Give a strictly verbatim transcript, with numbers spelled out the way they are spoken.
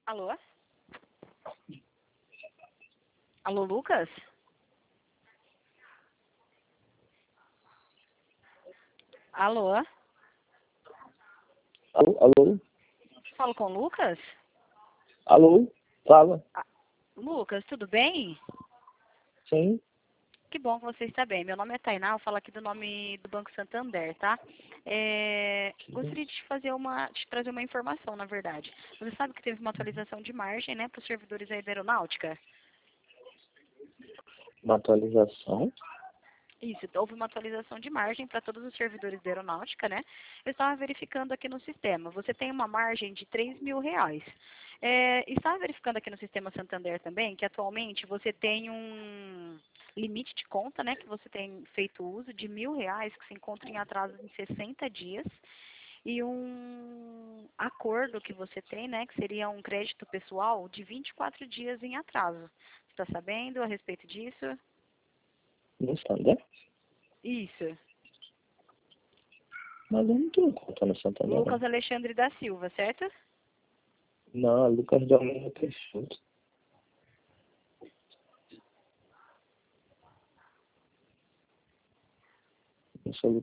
Alô? Alô, Lucas? Alô? Alô? Alô? Falo com o Lucas? Alô? Fala. Ah, Lucas, tudo bem? Sim. Que bom que você está bem. Meu nome é Tainá, eu falo aqui do nome do Banco Santander, tá? É, gostaria de te fazer uma, de te trazer uma informação, na verdade. Você sabe que teve uma atualização de margem, né, para os servidores aí da aeronáutica? Uma atualização? Isso, houve uma atualização de margem para todos os servidores da aeronáutica, né? Eu estava verificando aqui no sistema. Você tem uma margem de três mil reais. É, estava verificando aqui no sistema Santander também que atualmente você tem um limite de conta, né? Que você tem feito uso de mil reais, que se encontra em atraso em sessenta dias. E um acordo que você tem, né? Que seria um crédito pessoal de vinte e quatro dias em atraso. Você está sabendo a respeito disso? No Santander? Isso. Mas eu não tenho conta no Santander, Lucas não. Alexandre da Silva, certo? Não, é Lucas de Almeida Peixoto. Não sou